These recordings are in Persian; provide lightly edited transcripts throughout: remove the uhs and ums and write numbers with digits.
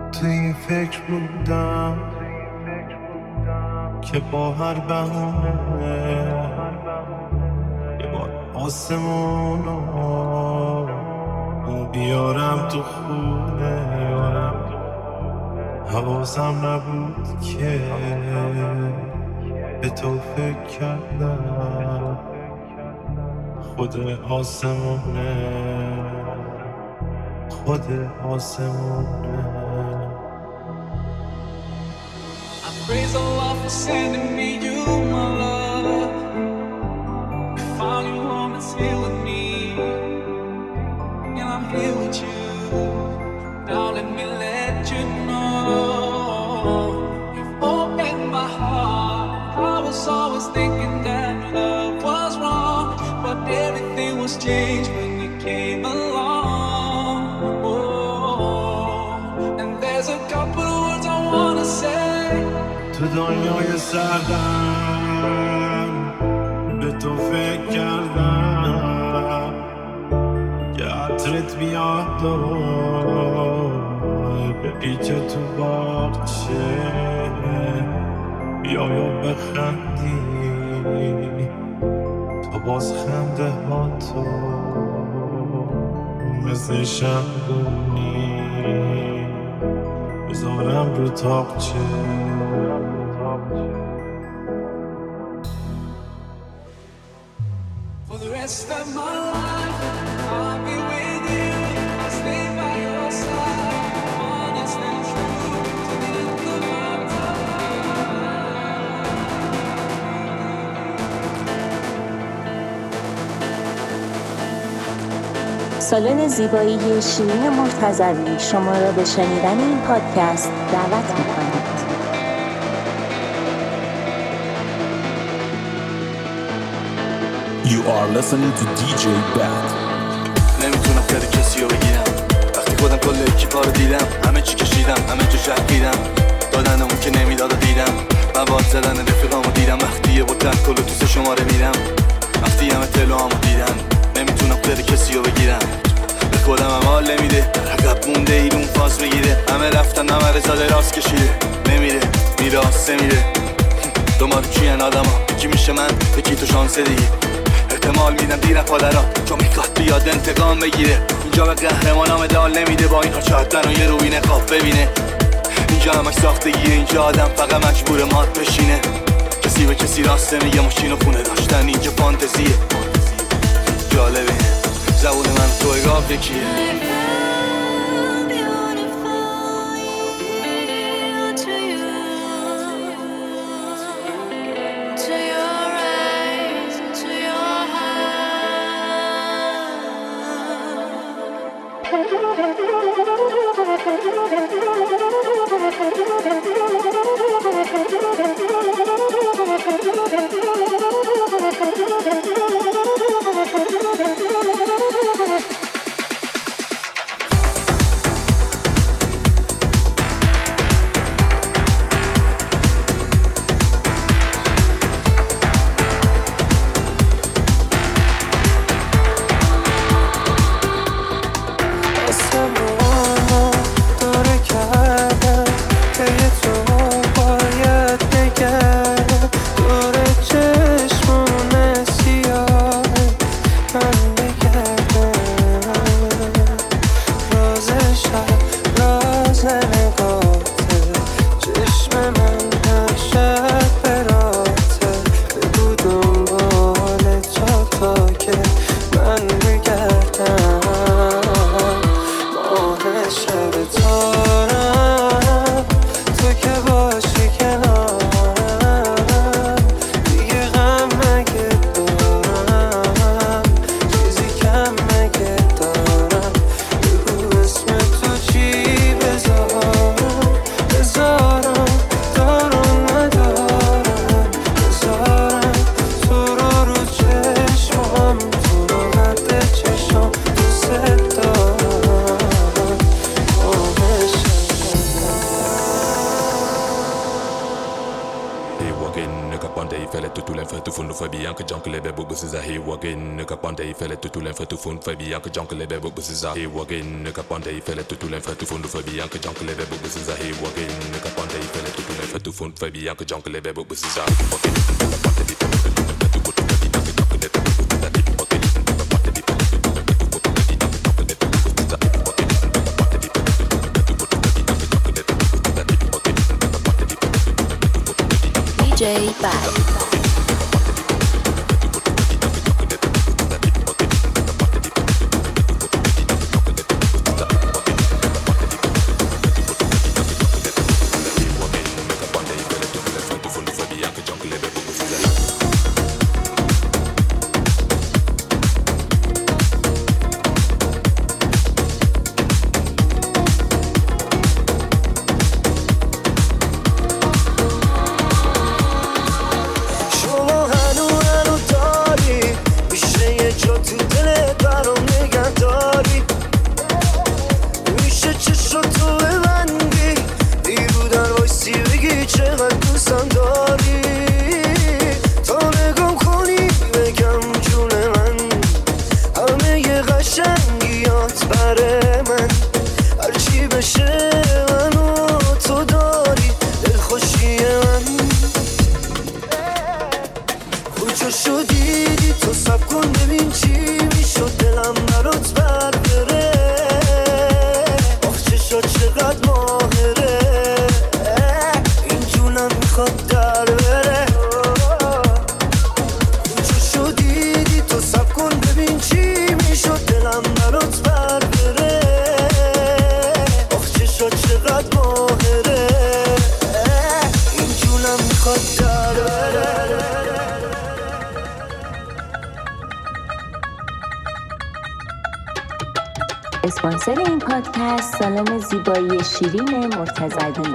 تو این فکر بودم که با هر بهونه یه بار آسمونو بیارم تو خونه. حواسم نبود که به تو فکر کردم خود آسمونه، خود آسمونه. Praise Allah for sending me you, my love. You found your home, it's here with me, and I'm here with you. Now let me let you know you've opened my heart. I was always thinking that love was wrong, but everything was changed when you came along. Oh, and there's a couple of words I wanna say. تو دنیای سردم به تو فکر کردم که عطرت بیاد و بپیچه تو باغچه، بیا و بخندی تا باز خنده ها تو مثل شمدونی بذارم رو تاقچه. For the rest of my life, I'll be with you. I'll stay by your side, honest and true to the end of my time. سالن زیبایی شیرین مرتضوی شما را به شنیدن این پادکست دعوت می‌کند. You are listening to DJ Bad. نمیتونم خیلی کسی رو بگیرم وقتی خودم کل اکیپا رو دیدم، همه چی کشیدم، همه جو شهیدم، دادن اون که نمیداد و دیدم، مواد زدن رفیقامو دیدم، وقتی یه بودت کل تو 3 شماره میرم، وقتی همه تلوامو دیدم، نمیتونم خیلی کسی رو بگیرم، به خودم هم حال نمیده، عقب مونده ایرون فاز بگیره، همه رفتن همه رزاده راست کشیده، نمیره میراست میره، دومارو کیان آدم ها، یکی میشه من یکی تو شانسه دیگه، احتمال میدم دیر پادران چون میخواد بیاد انتقام بگیره، اینجا به قهرمانام دال نمیده، با اینها چهتن و یه روبین خواب ببینه، اینجا همش ساختگیه، اینجا آدم فقط مجبور مات بشینه، کسی به کسی راسته میگه، ماشین و خونه داشتن اینجا فانتزیه، جالبه زبون من تو اگاب یکیه. اسم تو چی بذارم Capande fele tutu len fa tu funu fa bi anke jankle be bu siza he wagin Capande fele tutu len fa tu funu fa bi anke jankle be bu siza he wagin Capande fele tutu len fa tu funu fa bi anke jankle be bu siza he wagin Capande fele tutu len fa tu funu fa bi anke jankle be bu siza wagin DJ Bad. اسپانسر این پادکست سالن زیبایی شیرین مرتضوی.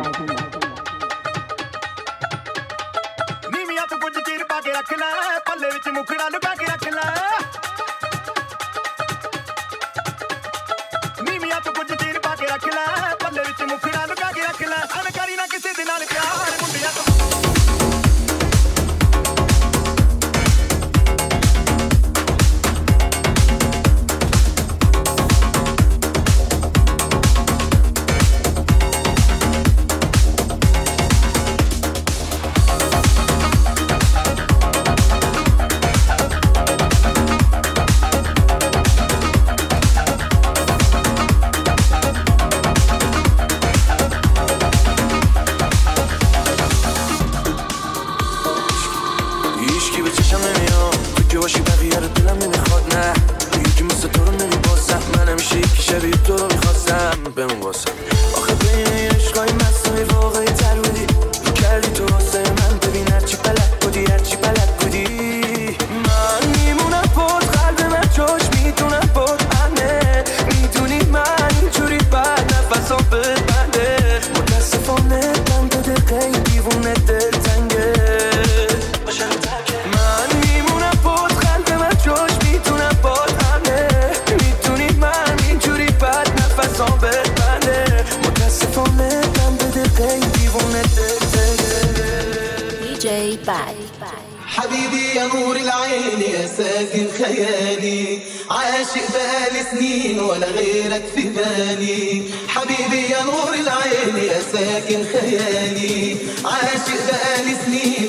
حبيبي يا نور العين يا ساكن خيالي عاشق بقالي سنين ولا غيرك في بالي حبيبي يا نور العين يا ساكن خيالي عاشق بقالي سنين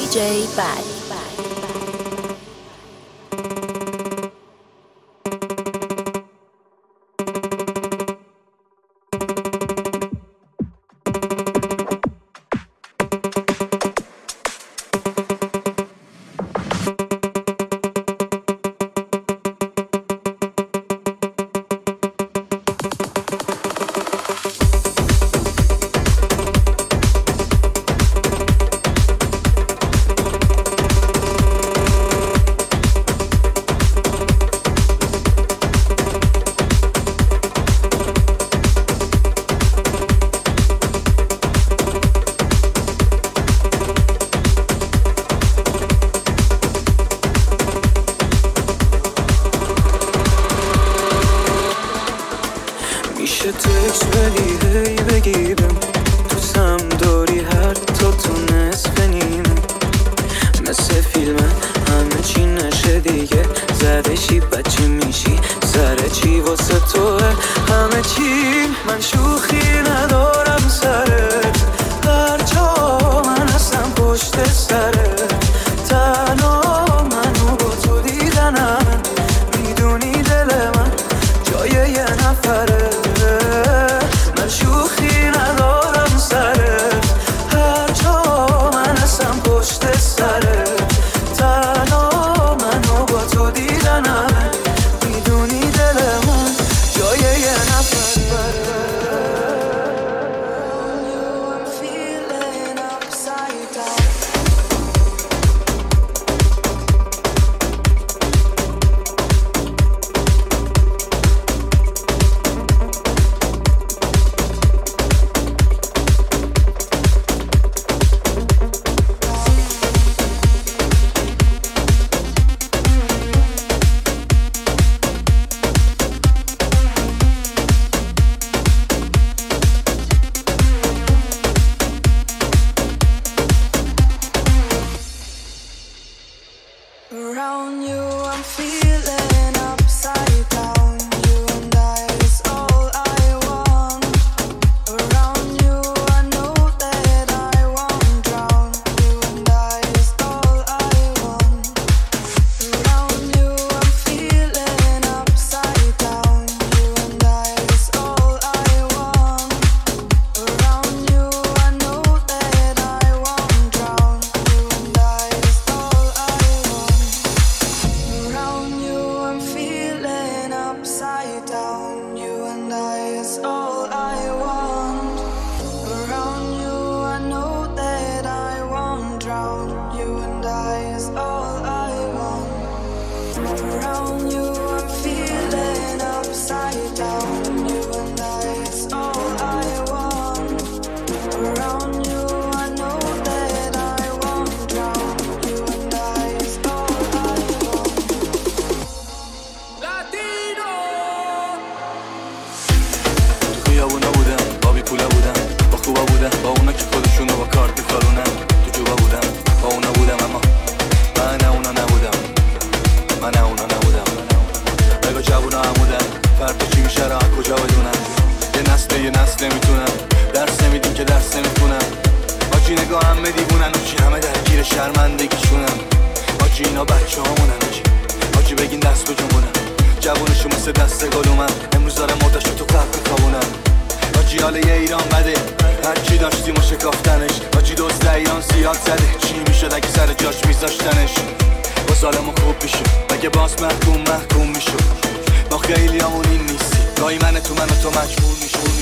DJ Bad. محکوم میشو ما خیلی همون این نیستی گاهی من تو مجبور میشو